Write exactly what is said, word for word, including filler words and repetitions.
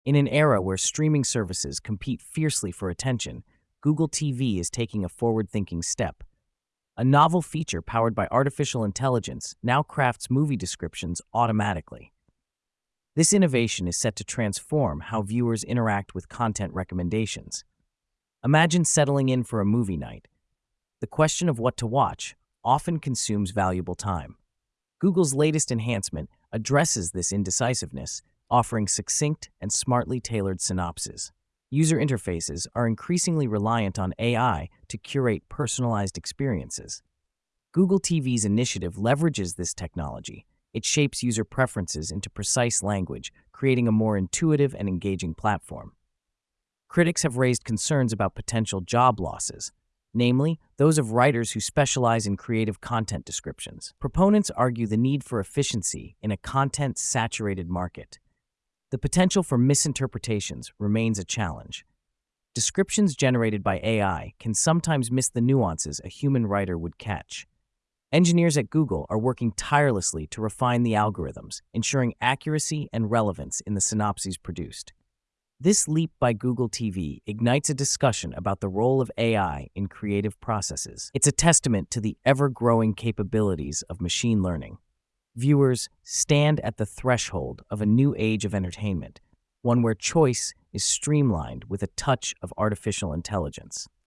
In an era where streaming services compete fiercely for attention, Google T V is taking a forward thinking step. A novel feature powered by artificial intelligence now crafts movie descriptions automatically. This innovation is set to transform how viewers interact with content recommendations. Imagine settling in for a movie night. The question of what to watch often consumes valuable time. Google's latest enhancement addresses this indecisiveness, offering succinct and smartly tailored synopses. User interfaces are increasingly reliant on A I to curate personalized experiences. Google T V's initiative leverages this technology. It shapes user preferences into precise language, creating a more intuitive and engaging platform. Critics have raised concerns about potential job losses, namely those of writers who specialize in creative content descriptions. Proponents argue the need for efficiency in a content-saturated market. The potential for misinterpretations remains a challenge. Descriptions generated by A I can sometimes miss the nuances a human writer would catch. Engineers at Google are working tirelessly to refine the algorithms, ensuring accuracy and relevance in the synopses produced. This leap by Google T V ignites a discussion about the role of A I in creative processes. It's a testament to the ever-growing capabilities of machine learning. Viewers stand at the threshold of a new age of entertainment, one where choice is streamlined with a touch of artificial intelligence.